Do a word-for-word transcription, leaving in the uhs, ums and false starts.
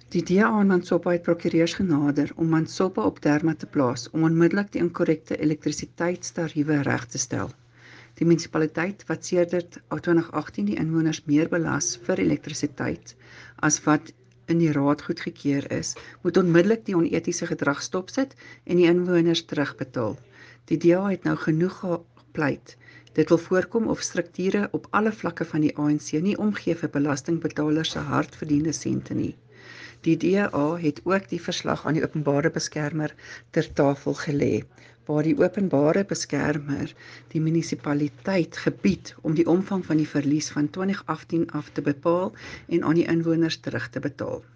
Die D A in Mansoppa het prokureurs genader om Mansoppa op Derma te plaas om onmiddellik die inkorrekte elektrisiteitstariewe reg te stel. Die munisipaliteit wat sedert twintig agttien die inwoners meer belas vir elektrisiteit as wat in die raad goedgekeur is, moet onmiddellik die onetiese gedrag stopsit en die inwoners terugbetaal. Die D A het nou genoeg gepleit. Dit wil voorkom of strukture op alle vlakke van die A N C nie omgee vir belastingbetalers se hardverdiende sente nie. Die D A het ook die verslag aan die openbare beskermer ter tafel gelê, waar die openbare beskermer die munisipaliteit gebied om die omvang van die verlies van twintig agttien af te bepaal en aan die inwoners terug te betaal.